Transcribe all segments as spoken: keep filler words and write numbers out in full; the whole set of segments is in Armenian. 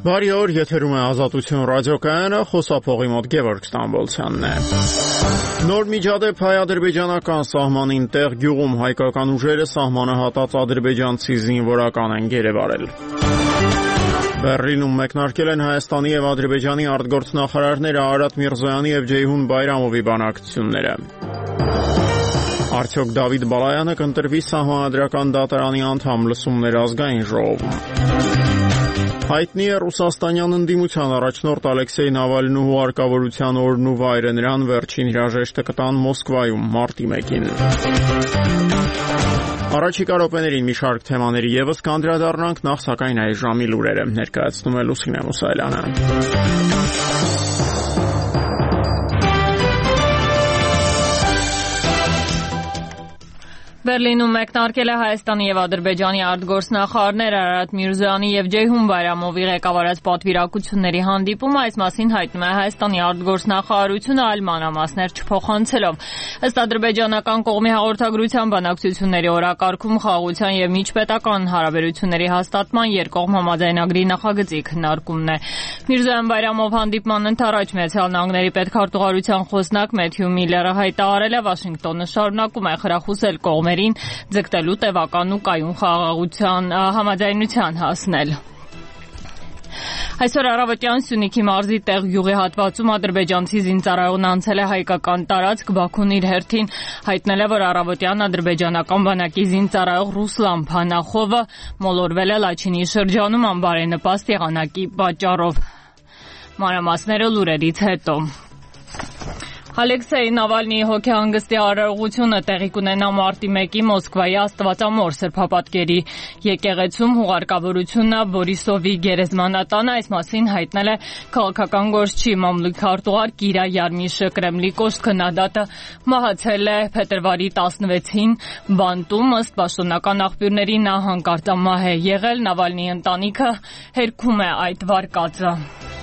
Բարի օր, եթերում է Ազատություն ռադիոկայանը, խոսափողի մոտ Գևորգ Ստամբոլցյանն է։ Նոր միջադեպ հայ-ադրբեջանական սահմանին տեղ գյուղում հայկական ուժերը սահմանը հատած ադրբեջանցի զինվորական են գերեվարել։ Բեռլինում մեկնարկել են Հայաստանի եւ Ադրբեջանի արտգործնախարարները Արարատ Միրզոյանի եւ Ջեյհուն Բայրամովի բանակցությունները։ Արդյոք Դավիթ Բալայանը կընտրվի Սահմանադրական դատարանի անդամ լսումներ ազգային ժողովում։ Հայտնի է ռուսաստանյան ընդդիմության առաջնորդ Ալեքսեյ Նավալնուհու արկավորության օրն ու վայրը, նրան վերջին հրաժեշտը կտան Մոսկվայում մարտի մեկին։ Առաջիկա րոպեներին մի շարք թեմաների ևս կանդրադառնանք, նախ սակայն այս ժամի լուրերը ներկայացնում է Լուսինե Մուսայելյանը։ Բեռլինում մեկնարկել է Հայաստանի եւ Ադրբեջանի արտգործնախարարներ Արարատ Միրզոյանի եւ Ջեյհուն Բայրամովի ղեկավարած պատվիրակությունների հանդիպումը, այս մասին հայտնում է Հայաստանի արտգործնախարարությունը այլ մանրամասներ չփոխանցելով։ Ըստ ադրբեջանական կողմի հաղորդագրության, բանակցությունների օրակարգում խաղաղության եւ միջպետական հարաբերությունների հաստատման երկկողմ համաձայնագրի նախագծի քննարկումն է։ Միրզոյան Բայրամով հանդիպման ընթരാճ Միացյալ Նահանգների պետքարտուղարության խոսնակ Մեթյու Միլլերը հայտարարել է, Վաշինգտոնը շարունակում է խրախուսել կողմերին ձգտելու տևական ու կայուն խաղաղության համաձայնության հասնել։ Այսօր առավոտյան Սյունիքի մարզի Տեղ գյուղի հատվածում ադրբեջանցի զինծառայողն անցել է հայկական տարածք, Բաքուն իր հերթին հայտնել է, որ առավոտյան ադրբեջանական բանակի զինծառայող Ռուսլան Փանախովը մոլորվել է Լաչինի շրջանում անբարենպաստ եղանակի պատճառով։ Մանրամասները լուրերից հետո։ Ալեքսեյ Նավալնիի հոգեհանգստի արարողությունը տեղի կունենա մարտի մեկի Մոսկվայի Աստվածամոր սրբապատկերի եկեղեցում, հուղարկավորությունը Բորիսովի գերեզմանատանը, այս մասին հայտնել է քաղաքական գործչի մամլուք քարտուղար Կիրա Յարմիշը։ Կրեմլի կոշտ քննադատը մահացել է փետրվարի տասնվեցին բանտում, ըստ պաշտոնական աղբյուրների նա հանկարծամահ է եղել, Նավալնիի ընտանիքը հերքում է այդ վարկածը։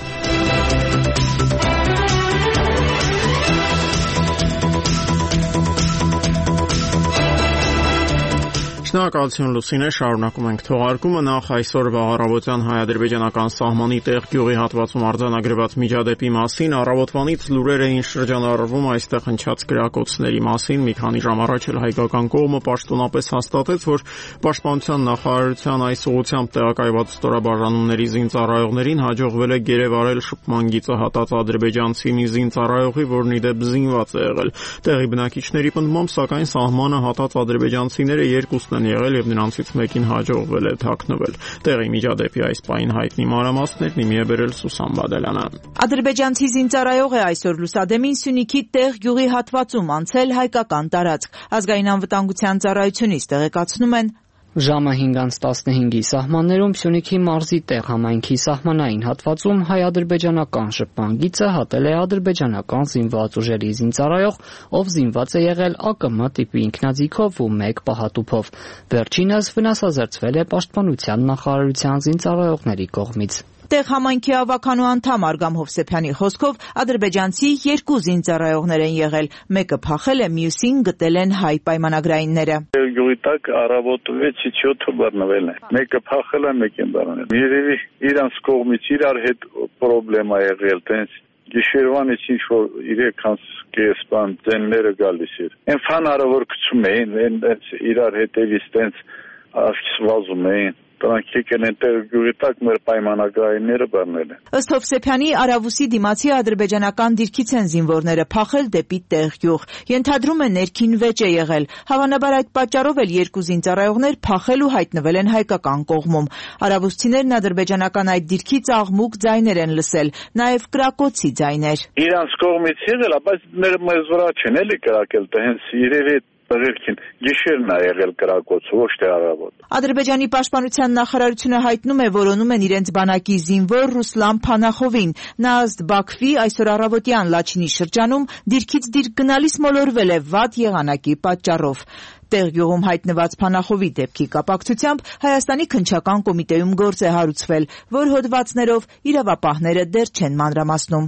Շնորհակալություն Լուսինե, շարունակում ենք թողարկումը, նախ այսօրվա առավոտյան հայ-ադրբեջանական սահմանի Տեղ գյուղի հատվածում արձանագրված միջադեպի մասին, առավոտվանից լուրեր էին շրջանառվում այստեղ հնչած կրակոցների մասին, մի քանի ժամ առաջ էլ հայկական կողմը պաշտոնապես հաստատեց, որ պաշտպանության նախարարության այս ուղղությամբ տեղակայված ստորաբաժանումների զինծառայողներին հաջողվել է գերեվարել շփման գիծը հատած ադրբեջանցի մի զինծառայողի, որն ի դեպ զինված է եղել։ Տեղի բնակիչների պնդմամբ, սակայն սահմանը հատած ադրբեջանցիները երկուսն եղել եւ նրանցից մեկին հաջողվել է թաքնվել։ Տեղի միջադեպի այս պահին հայտնի մանրամասներն իմի է բերել Սուսան Բադալյանը։ Ադրբեջանցի զինծառայող է այսօր լուսադեմին Սյունիքի Տեղ գյուղի հատվածում անցել հայկական տարածք։ Ազգային անվտանգության ծառայությունից տեղեկացնում են, ժամը հինգ անց տասնհինգի սահմաններում Սյունիքի մարզի Տեղ համայնքի սահմանային հատվածում հայ-ադրբեջանական շփման գիծը հատել է ադրբեջանական զինված ուժերի զինծառայող, ով զինված է եղել A K M տիպի ինքնաձիգով ու մեկ պահատուփով։ Վերջինս վնասազերծվել է պաշտպանության նախարարության զինծառայողների կողմից։ Տեղ համայնքի ավականու անդամ Արգամ Հովսեփյանի խոսքով ադրբեջանցի երկու զինծառայողներ են եղել, մեկը փախել է, մյուսին գտել են հայ պայմանագրայինները։ Գյուղի տակ առավոտ վեցից յոթը բռնվել են, մեկը փախել է, մեկին բռնել։ Երևի իրանց կողմից իրար հետ պրոբլեմա եղել, տենց գիշերվանից ինչ որ երեք անց կեսպան ձենները գալիս էր։ Այն ֆանարը որ գցում էին, այն իրար հետևից տենց աչքս վազում էին։ Դրանք եկել են Տեղ գյուղի տակ, մեր պայմանագրայինները բռնել են։ Ըստ Հովսեփյանի, Արավուսի դիմացի ադրբեջանական դիրքից են զինվորները փախել դեպի Տեղ գյուղ։ Ենթադրում է ներքին վեճ է եղել։ Հավանաբար այդ պատճառով էլ երկու զինծառայողներ փախել ու հայտնվել են հայկական կողմում։ Արավուսցիներն ադրբեջանական այդ դիրքից աղմուկ ձայներ են լսել, նաև կրակոցի ձայներ։ Իրանց կողմից եղել, բայց մեզ վրա չեն էլի կրակել, դա հենց երևի Տղերքին գիշերն է եղել կրակոցը, ոչ թե առավոտ։ Ադրբեջանի պաշտպանության նախարարությունը հայտնում է, որոնում են իրենց բանակի զինվոր Ռուսլան Փանախովին։ Նա ըստ Բաքվի այսօր առավոտյան Լաչինի շրջանում դիրքից դիրք գնալիս մոլորվել է վատ եղանակի պատճառով։ Տեղ գյուղում հայտնված Փանախովի դեպքի կապակցությամբ Հայաստանի քննչական կոմիտեում գործ է հարուցվել, որ հոդվածներով իրավապահները դեռ չեն մանրամասնում։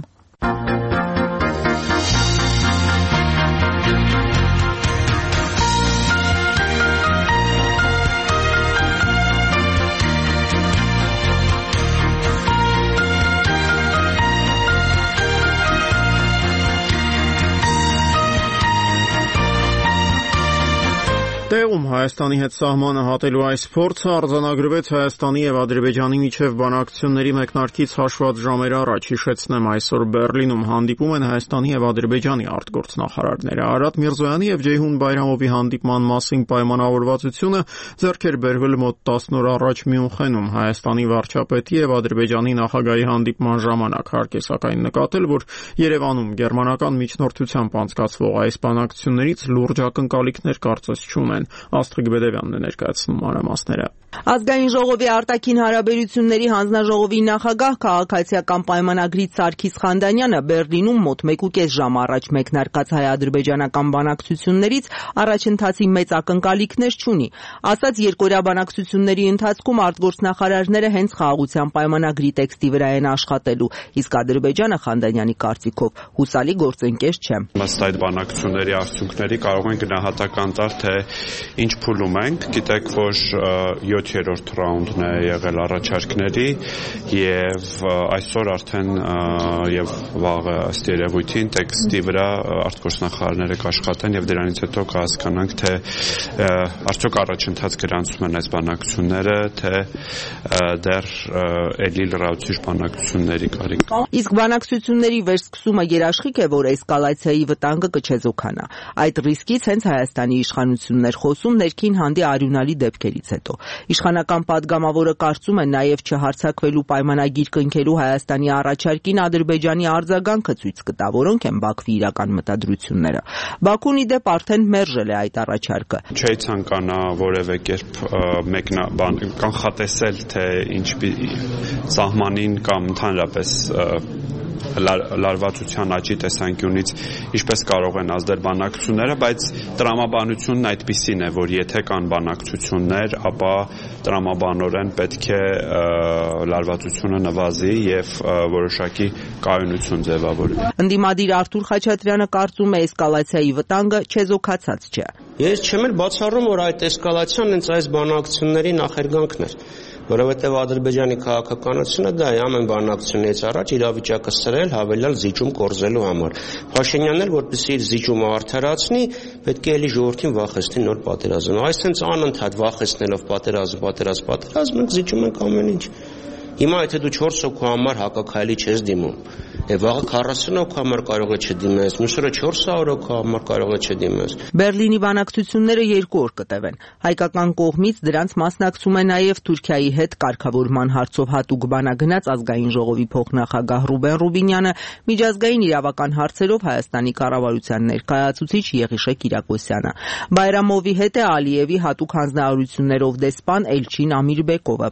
Հայաստանի հետ սահմանը հատելու այս փորձը արձանագրվեց Հայաստանի եւ Ադրբեջանի միջև բանակցությունների մեկնարկից հաշված ժամեր առաջ։ Հիշեցնեմ, այսօր Բեռլինում հանդիպում են Հայաստանի եւ Ադրբեջանի արտգործնախարարները։ Արարատ Միրզոյանի եւ Ջեյհուն Բայրամովի հանդիպման մասին պայմանավորվածությունը ձեռք էր բերվել մոտ տասն օր առաջ Մյունխենում Հայաստանի վարչապետի եւ Ադրբեջանի նախագահի հանդիպման ժամանակ։ Հարկ է սակայն նկատել, որ Երևանում գերմանական միջնորդությամբ անցկացվող այս բանակցություններից լուրջ ակնկալիքներ կարծես չունեն։ Աստղիկ Բեդևյանն է ներկայացնում մանրամասները։ Ազգային ժողովի արտաքին հարաբերությունների հանձնաժողովի նախագահ քաղաքացիական պայմանագրից Սարգիս Խանդանյանը Բեռլինում մոտ մեկուկես ժամ առաջ մեկնարկած հայ-ադրբեջանական բանակցություններից առաջընթացի մեծ ակնկալիքներ չունի։ Ասաց, երկօրյա բանակցությունների ընթացքում արտգործնախարարները հենց խաղաղության պայմանագրի տեքստի վրա են աշխատելու, իսկ Ադրբեջանը Խանդանյանի կարծիքով հուսալի գործընկեր չէ։ Ըստ այդ բանակցությունների արդյունքների կարող են գնահատական տալ, թե ինչ փուլում ենք։ Գիտեք, որ յոթերորդ ռաունդն է եղել առաջարկների եւ այսօր արդեն եւ վաղը ըստ երևույթին տեքստի վրա արտգործնախարարները կաշխատեն եւ դրանից հետո կհասկանանք, թե արդյոք առաջընթաց գրանցում են այս բանակցությունները, թե դեռ էլի լրացուցիչ բանակցությունների կարիք կա։ Իսկ բանակցությունների վերսկսումը երաշխիք է, որ էսկալացիայի վտանգը կչեզոքանա։ Այդ ռիսկից հենց Հայաստանի իշխանություններ խոսում ներքին հանդի արյունալի դեպքերից հետո։ Իշխանական պատգամավորը կարծում է նաև չհարձակվելու պայմանագիր կնքելու Հայաստանի առաջարկին Ադրբեջանի արձագանքը ցույց կտա, որոնք են Բաքվի իրական մտադրությունները։ Բաքուն ի դեպ արդեն մերժել է այդ առաջարկը։ Չի ցանկանա որևէ կերպ մեկնաբան կանխատեսել, թե ինչ սահմանին կամ ընդհանրապես լարվածության աճի տեսանկյունից ինչպես կարող են ազդել բանակցությունները, բայց տրամաբանությունն այդպիսին է, որ եթե կան բանակցություններ, ապա տրամաբանորեն պետք է լարվածությունը նվազի եւ որոշակի կայունություն ձևավորվի։ Ընդդիմադիր Արթուր Խաչատրյանը կարծում է էսկալացիայի վտանգը չեզոքացած չէ։ Ես չեմ էլ բացառում, որ այդ էսկալացիան հենց այս բանակցությունների նախերգանքն էր, որովհետև Ադրբեջանի քաղաքականությունը դա է ամեն բանակցությունից առաջ իրավիճակը սրել հավելյալ զիջում կորզելու համար։ Փաշինյանն էլ որպեսզի իր զիջումը արդարացնի, պետք է էլի ժողովրդին վախեցնի նոր պատերազմ։ Այս հենց անընդհատ վախեցնելով պատերազմ, պատերազմ, պատերազմ մենք զիջում ենք ամեն ինչ։ Հիմա եթե դու չորս հոգու համար հակաքայլի չես դիմում, եւ վաղը քառասուն հոգու համար կարող է չդիմես, մյուսը չորս հարյուր հոգու համար կարող է չդիմես։ Բեռլինի բանակցությունները երկու օր կտևեն։ Հայկական կողմից դրանց մասնակցում է նաեւ Թուրքիայի հետ կարգավորման հարցով հատուկ բանագնաց ազգային ժողովի փոխնախագահ Ռուբեն Ռուբինյանը, միջազգային իրավական հարցերով Հայաստանի կառավարության ներկայացուցիչ Եղիշե Կիրակոսյանը։ Բայրամովի հետ է Ալիևի հատուկ հանձնարարություններով դեսպան Էլչին Ամիրբեկովը։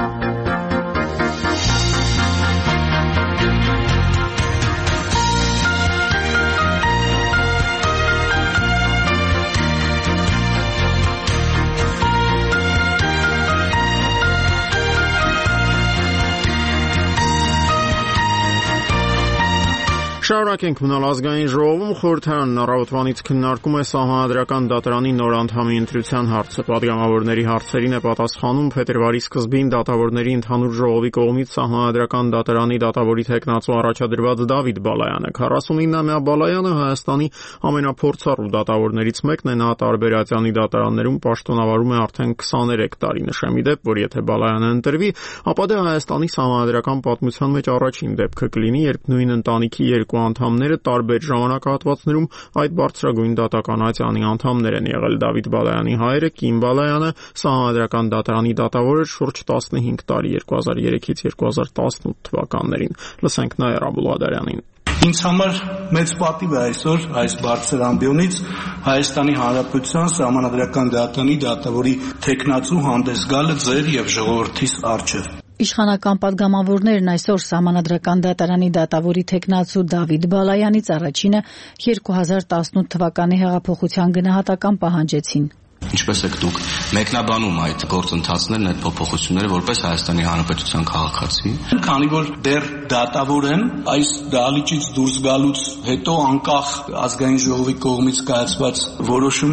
Շարունակենք մնալ ազգային ժողովում, խորհրդարանն առավոտվանից քննարկում է Սահմանադրական դատարանի նոր անդամի ընտրության հարցը։ Պատգամավորների հարցերին է պատասխանում փետրվարի սկզբին դատավորների ընդհանուր ժողովի կողմից Սահմանադրական դատարանի դատավորի թեկնածու առաջադրված Դավիթ Բալայանը։ քառասունինամյա Բալայանը Հայաստանի ամենափորձառու դատավորներից մեկն է, նա տարբերացյանի դատարաններում պաշտոնավարում է արդեն քսաներեք տարի։ Նշեմ ի դեպ, որ եթե Բալայանը ընտրվի, ապա դա Հայաստանի սահմանադրական պատմության մեջ առաջին դեպքը կլինի, երբ նույն ընտանիքի երկու անդամները տարբեր ժամանակահատվածներում այդ բարձրագույն դատական ատյանի անդամներ են եղել։ Դավիթ Բալայանի հայրը Կիմ Բալայանը Սահմանադրական դատարանի դատավոր էր շուրջ տասնհինգ տարի երկու հազար երեքից երկու հազար տասնութ թվականներին։ Լսենք Նաիրա Բուլադարյանին։ Ինձ համար մեծ պատիվ է այսօր այս բարձր ամբիոնից Հայաստանի Հանրապետության Սահմանադրական դատարանի դատավորի թեկնածու հանդես գալը ձեր եւ ժողովրդիս առջև։ Իշխանական պատգամավորներն այսօր Սահմանադրական դատարանի դատավորի թեկնածու Դավիթ Բալայանից առաջինը երկու հազար տասնութ թվականի հեղափոխության գնահատական պահանջեցին։ Ինչպես եք դուք մեկնաբանում այդ գործընթացներն, այդ փոփոխությունները որպես Հայաստանի Հանրապետության քաղաքացի։ Քանի որ դեռ դատավոր են, այս դահլիճից դուրս գալուց հետո անկախ ազգային ժողովի կողմից կայացված որոշումից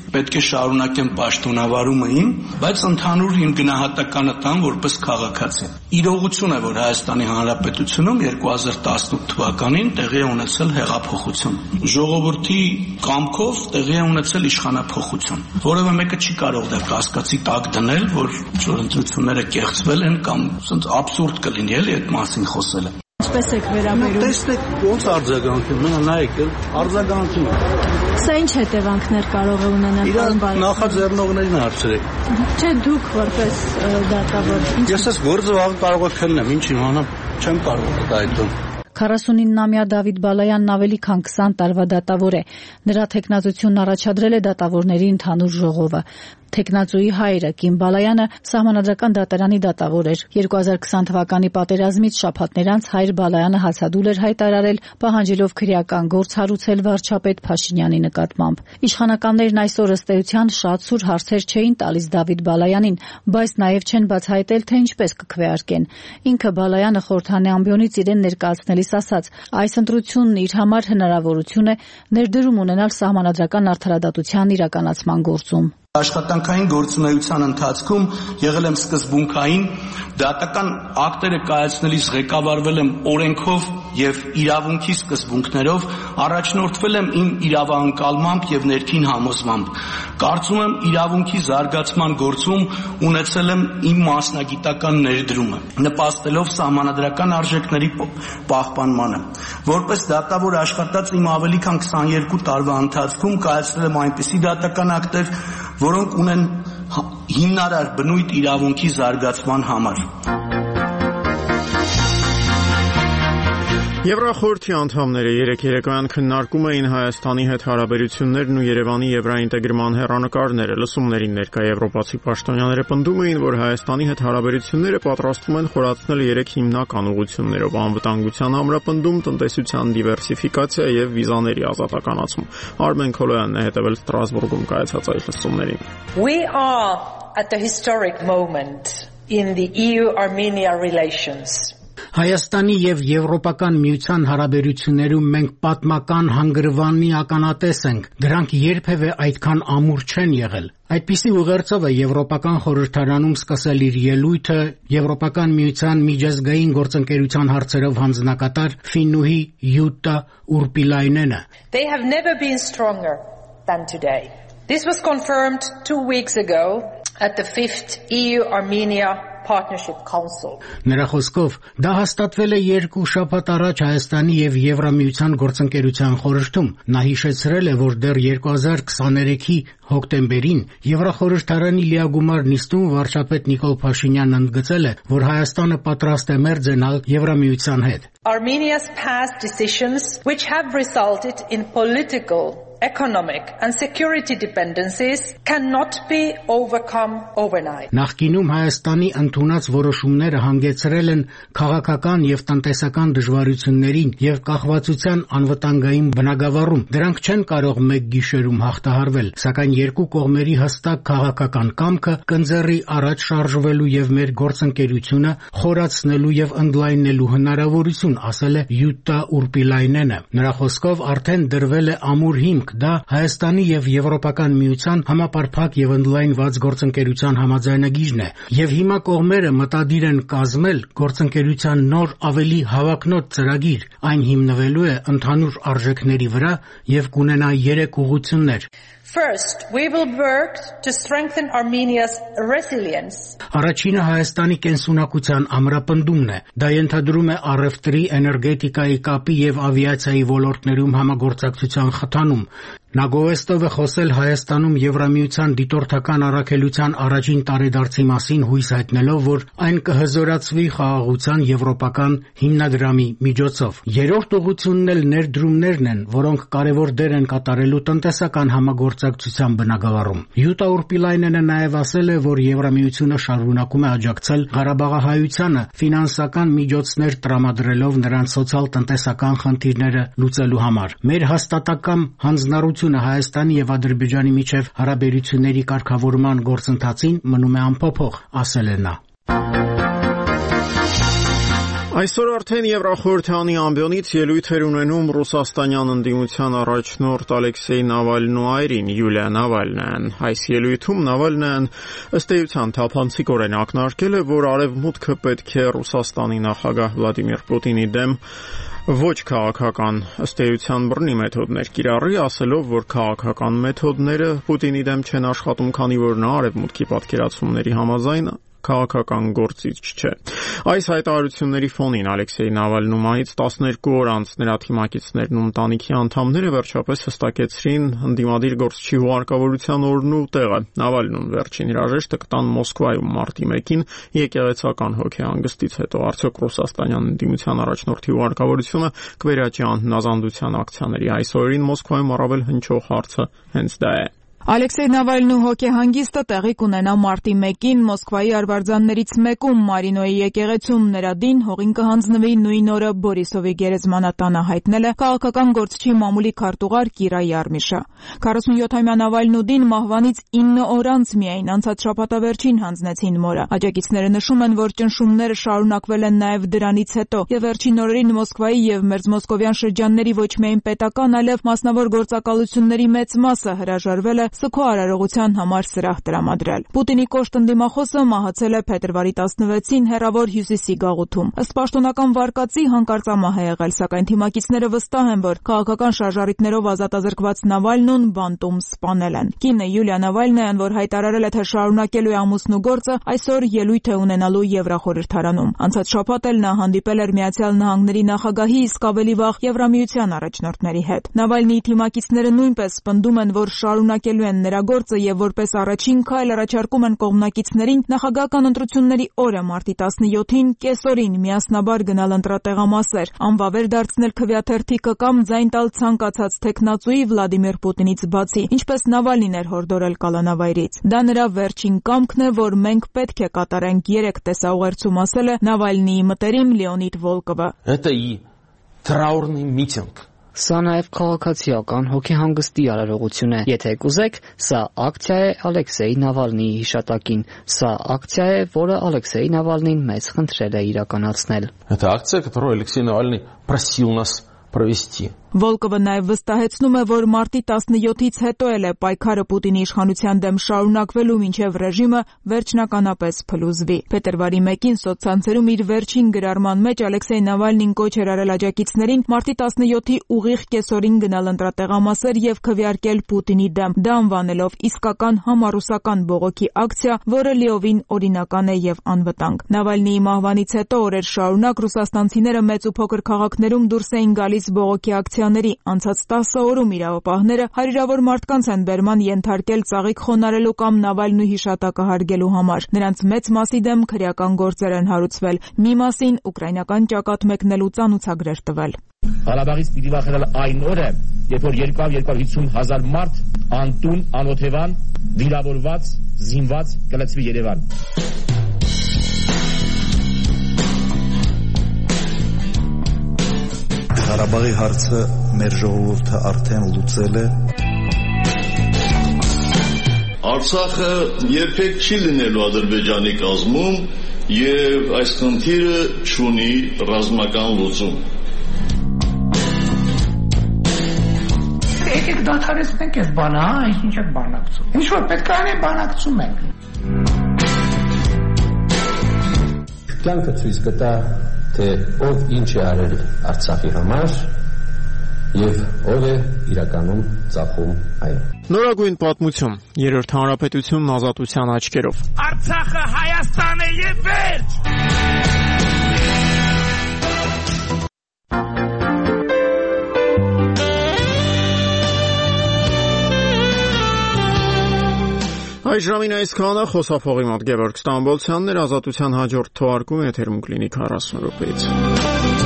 պետք է շարունակեմ պաշտոնավարումը իմ, բայց ընդհանուր իմ գնահատականը տամ որպես քաղաքացի։ Իրողություն է, որ Հայաստանի Հանրապետությունում երկու հազար տասնութ թվականին տեղի է ունեցել հեղափոխություն։ Ժողովրդի կամքով տեղի է ունեցել իշխանափոխություն։ Որևէ մեկը չի կարող դա կասկածի տակ դնել, որ ընտրությունները կեղծվել են կամ ասենց աբսուրդ կլինի էլի այդ մասին խոսելը։ Ինչպես եք վերաբերում։ Տեսնեք ոնց արձագանքում, մենա նայեք, արձագանքում։ Սա ինչ հետևանքներ կարող է ունենալ։ Իրան նախաձեռնողներին հարցրեք։ Չէ, դուք որպես դատավոր։ Ես ես գործը վաղ կարող եմ քննեմ, ինչ իմանամ, չեմ կարող դա այդում։ քառասունիննամյա Դավիթ Բալայանն ավելի քան քսան տարվա դատավոր է։ Նրա թեկնածությունն առաջադրել է դատավորների ընդհանուր ժողովը։ Թեկնածուի հայրը Կիմ Բալայանը Սահմանադրական դատարանի դատավոր էր։ երկու հազար քսան թվականի պատերազմից շաբաթներ անց հայր Բալայանը հացադուլ էր հայտարարել, պահանջելով քրեական գործ հարուցել վարչապետ Փաշինյանի նկատմամբ։ Իշխանականներն այսօր ըստ էության շատ սուր հարցեր չէին տալիս Դավիթ Բալայանին, բայց նաև չեն բացահայտել, թե ինչպես կքվեարկեն։ Ինքը Բալայանը խորհրդանի ամբիոնից իրեն ներկայացնելիս ասաց. այս ընտրությունն իր համար հնարավորություն է ներդրում ունենալ սահմանադրական արդարադատության իրականացման գործում։ Աշխատանքային գործունեության ընթացքում եղել եմ սկզբունքային, դատական ակտերը կայացնելիս ղեկավարվել եմ օրենքով եւ իրավունքի սկզբունքներով, առաջնորդվել եմ իմ իրավանկալմամբ եւ ներքին համոզմամբ։ Կարծում եմ իրավունքի զարգացման գործում ունեցել եմ իմ մասնագիտական ներդրումը, նպաստելով սահմանադրական արժեքների պահպանմանը։ Որպես դատավոր աշխատած իմ ավելի քան քսաներկու տարվա ընթացքում կայացրել եմ այնպիսի դատական ակտեր, որոնք ունեն հիմնարար բնույթ իրավունքի զարգացման համար։ Եվրախորհրդի անդամները երեկ երեկոյան քննարկում էին Հայաստանի հետ հարաբերություններն ու Երևանի եվրաինտեգրման հեռանկարները։ Լսումներին ներկա եվրոպացի պաշտոնյաները պնդում էին, որ Հայաստանի հետ հարաբերությունները պատրաստվում են խորացնել երեք հիմնական ուղղություններով՝ անվտանգության ամրապնդում, տնտեսության դիվերսիֆիկացիա եւ վիզաների ազատականացում։ Արմեն Քոլոյանն է հետևել Ստրասբուրգում կայացած այս լսումներին։ We are at a historic moment in the E U-Armenia relations. Հայաստանի եւ Եվրոպական միության հարաբերություններում մենք պատմական հանգրվանի ականատես ենք։ Դրանք երբևէ այդքան ամուր չեն եղել։ Այդպիսի ուղերձով է Եվրոպական խորհրդարանում սկսել իր ելույթը Եվրոպական միության միջազգային գործընկերության հարցերով հանձնակատար Ֆինուհի Յուտա Ուրպիլայնենը։ They have never been stronger than today. This was confirmed two weeks ago at the fifth E U-Armenia Partnership Council. Նրա խոսքով դա հաստատվել է երկու շաբաթ առաջ Հայաստանի եւ Եվրամիության գործընկերության խորհրդում։ Նա հիշեցրել է, որ դեռ երկու հազար քսաներեքի հոկտեմբերին Եվրախորհրդարանի լիագումար նիստում վարչապետ Նիկոլ Փաշինյանն ընդգծել է, որ Հայաստանը պատրաստ է մերձենալ Եվրամիության հետ։ Armenia's past decisions, which have resulted in political, economic and security dependencies, cannot be overcome overnight. Նախկինում Հայաստանի ընդունած որոշումները հանգեցրել են քաղաքական եւ տնտեսական դժվարություններին եւ կախվածության անվտանգային բնագավառում։ Դրանք չեն կարող մեկ գիշերում հաղթահարվել, սակայն երկու կողմերի հստակ քաղաքական կամքը կընձեռի առաջ շարժվելու եւ մեր գործընկերությունը խորացնելու եւ ընդլայնելու հնարավորություն, ասել է Յուտա Ուրպիլայնենը։ Նրա խոսքով արդեն դրվել է ամուր հիմք, դա Հայաստանի եւ Եվրոպական միության համապարփակ եւ ընդլայնված գործընկերության համաձայնագիրն է, եւ հիմա կողմերը մտադիր են կազմել գործընկերության նոր ավելի հավակնոտ ծրագիր։ Այն հիմնվելու է ընդհանուր արժեքների վրա եւ կունենա երեք ուղղություններ։ First, we will work to strengthen Armenia's resilience. Առաջինը Հայաստանի կենսունակության ամրապնդումն է։ Դա ենթադրում է առևտրի, էներգետիկայի, կապի եւ ավիացիայի ոլորտներում համագործակցության խթանում։ Նա գովեստով է խոսել Հայաստանում Եվրամիության դիտորդական առաքելության առաջին տարեդարձի մասին, հույս հայտնելով, որ այն կհզորացվի խաղաղության եվրոպական հիմնադրամի միջոցով։ Երրորդ ուղղությունն էլ ներդրումներն են, որոնք կարևոր դեր են կատարելու տնտեսական համագործակցության բնագավառում։ Յուտա Ուրպիլայնենը նաև ասել է, որ Եվրամիությունը շարունակում է աջակցել Ղարաբաղահայությանը ֆինանսական միջոցներ տրամադրելով նրանց սոցիալ-տնտեսական խնդիրները լուծելու համար։ Մեր հաստատակամ հանձնառությունը Հայաստանի եւ Ադրբեջանի միջև հարաբերությունների կարգավորման գործընթացին մնում է անփոփոխ, ասել է նա։ Այսօր արդեն Եվրախորհրդանի ամբիոնից ելույթ էր ունենում ռուսաստանյան ընդդիմության առաջնորդ Ալեքսեյ Նավալնոյին, Յուլիա Նավալնան։ Այս ելույթում Նավալնան ըստ էության թափանցիկորեն ակնարկել է, որ Արևմուտքը պետք է Ռուսաստանի նախագահ Վլադիմիր Պուտինի դեմ ոչ քաղաքական ըստ էության բռնի մեթոդներ կիրառի, ասելով, որ քաղաքական մեթոդները Պուտինի դեմ չեն աշխատում, քանի որ նա Արևմուտքի պատկերացումների համաձայն քաղաքական գործիչ չէ։ Այս հայտարարությունների ֆոնին Ալեքսեյ Նավալնոյից տասներկու օր անց նրա թիմակիցներն ու ընտանիքի անդամները վերջապես հստակեցրին ընդդիմադիր գործչի հուղարկավորության օրն ու տեղը։ Նավալնոն վերջին հրաժեշտը կտան Մոսկվայում մարտի մեկին եկեղեցական հոգեհանգստից հետո։ Արդյոք ռուսաստանյան ընդդիմության առաջնորդի հուղարկավորությունը կվերաճի անհնազանդության ակցիաների այս օրերին Մոսկվայում առավել հնչող հարցը հենց դա է։ Ալեքսեյ Նավալնու հոգեհանգիստը տեղի կունենա մարտի մեկին Մոսկվայի արվարձաններից մեկում Մարինոյի եկեղեցում նրա դին հողին կհանձնվի նույն օրը Բորիսովի գերեզմանատանը, հայտնել է քաղաքական գործչի մամուլի քարտուղար Կիրա Յարմիշը։ քառասունյոթամյա Նավալնու դին մահվանից ինը օր անց միայն անցած շաբաթավերջին հանձնեցին մորը։ Աջակիցները նշում են, որ ճնշումները շարունակվել են նաև դրանից հետո, եւ վերջին օրերին Մոսկվայի եւ մերձմոսկովյան շրջանների ոչ միայն պետական, այլև մասնավոր գործակալությունների մեծ մասը հրաժարվել է սգո արարողության համար սրահ տրամադրել։ Պուտինի կոշտ ընդդիմախոսը մահացել է փետրվարի տասնվեցին հեռավոր հյուսիսի գաղութում։ Ըստ պաշտոնական վարկածի հանկարծամահ է եղել, սակայն թիմակիցները վստահ են, որ քաղաքական շարժառիթներով ազատազրկված Նավալնուն բանտում սպանել են։ Կինը Յուլիա Նավալնայան, որ հայտարարել է, թե շարունակելու է ամուսնու գործը, այսօր ելույթ է ունենալու Եվրախորհրդարանում։ Անցած շաբաթ էլ նա հանդիպել էր Միացյալ Նահանգների նախագահի, իսկ ավելի վաղ Եվրամիության առաջնորդների հետ։ Նավալնիի թիմակիցները նույնպես պնդում են, որ շարունակելու են նրա գործը եւ որպես առաջին քայլ առաջարկում են կողմնակիցներին նախագահական ընտրությունների օրը մարտի տասնյոթին կեսօրին միասնաբար գնալ ընտրատեղամասեր, անվավեր դարձնել քվեաթերթիկը կամ ձայն տալ ցանկացած տեխնացուի Վլադիմիր Պուտինից բացի, ինչպես Նավալնին էր հորդորել կալանավայրից։ Դա նրա վերջին կամքն է, որ մենք պետք է կատարենք, երեք տեսաուղերձում ասել է Նավալնիի մտերիմ Լեոնիդ Վոլկովը։ Это и траурный митинг. Սա նաև քաղաքացիական հոգեհանգստի արարողություն է։ Եթե կուզեք, сա ակցիա է Ալեքսեյ Նավալնիի հիշատակին։ Սա ակցիա է, որը Ալեքսեյ Նավալնին մեզ խնդրել է իրականացնել։ Это акция, которую Алексей Навальный просил нас провести. Վոլկովը նաև վստահեցնում է, որ մարտի տասնյոթից հետո էլ է պայքարը Պուտինի իշխանության դեմ շարունակվելու մինչև ռեժիմը վերջնականապես փլուզվի։ Փետրվարի մեկին սոցցանցերում իր վերջին գրառման մեջ Ալեքսեյ Նավալնին կոչ էր արել աջակիցներին մարտի տասնյոթի ուղիղ կեսօրին գնալ ընտրատեղամասեր եւ քվեարկել Պուտինի դեմ, դա անվանելով իսկական համառուսական բողոքի ակցիա, որը լիովին օրինական է եւ անվտանգ։ Նավալնիի մահվանից հետո օրեր շարունակ ռուսաստանցիները մեծ ու փոքր քաղաքներում դուրս էին գալիս բողոքի ակցիաների։ Անցած տասը օրում իրավապահները հարյուրավոր մարդկանց են բերման ենթարկել ծաղիկ խոնարհելու կամ Նավալնու հիշատակը հարգելու համար։ Նրանց մեծ մասի դեմ քրեական գործեր են հարուցվել։ Մի մասին ուկրաինական ճակատ մեկնելու ծանուցագրեր տվել։ Ղարաբաղից պիտի վախենալ այն օրը, երբ որ երկու հարյուր հիսուն հազար մարդ անտուն, անօթևան, վիրավորված, զինված կլցվի Երևան։ Ղարաբաղի հարցը մեր ժողովուրդը արդեն լուծել է։ Արցախը երբեք չի լինելու Ադրբեջանի կազմում եւ այս խնդիրը չունի ռազմական լուծում։ Եկեք դադարեցնենք այս բանը, հա, ինչ եք բանակցում։ Ինչ որ պետք է անենք, բանակցում ենք։ Կյանքը ցույց կտա, թե ով ինչ է արել Արցախի համար եւ ով է իրականում ծախում այն։ Նորագույն պատմություն, երրորդ հանրապետությունն ազատության աչքերով։ Արցախը Հայաստան է եւ վերջ։ Այս ժամին այսքանը, խոսափողի մոտ Գևորգ Ստամբոլցյանն էր, ազատության հաջորդ թողարկումը եթերում կլինի քառասուն րոպեից։